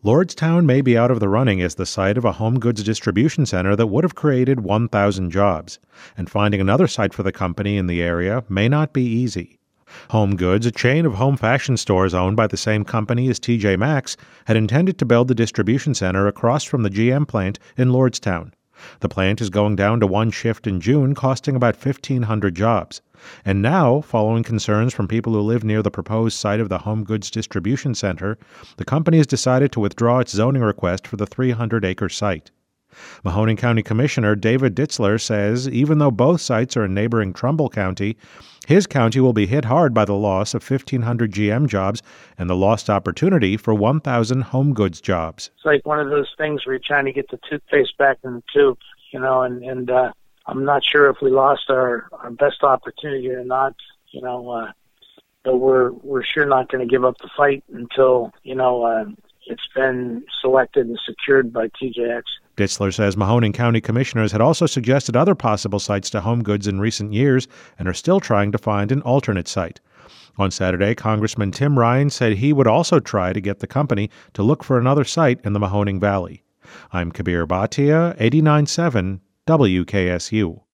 Lordstown may be out of the running as the site of a home goods distribution center that would have created 1,000 jobs, and finding another site for the company in the area may not be easy. Home Goods, a chain of home fashion stores owned by the same company as TJ Maxx, had intended to build the distribution center across from the GM plant in Lordstown. The plant is going down to one shift in June, costing about 1,500 jobs. And now, following concerns from people who live near the proposed site of the Home Goods Distribution Center, the company has decided to withdraw its zoning request for the 300-acre site. Mahoning County Commissioner David Ditzler says even though both sites are in neighboring Trumbull County, his county will be hit hard by the loss of 1,500 GM jobs and the lost opportunity for 1,000 home goods jobs. It's like one of those things where you're trying to get the toothpaste back in the tube, and I'm not sure if we lost our best opportunity or not, but we're sure not going to give up the fight until, it's been selected and secured by TJX. Ditzler says Mahoning County commissioners had also suggested other possible sites to home goods in recent years and are still trying to find an alternate site. On Saturday, Congressman Tim Ryan said he would also try to get the company to look for another site in the Mahoning Valley. I'm Kabir Bhatia, 89.7 WKSU.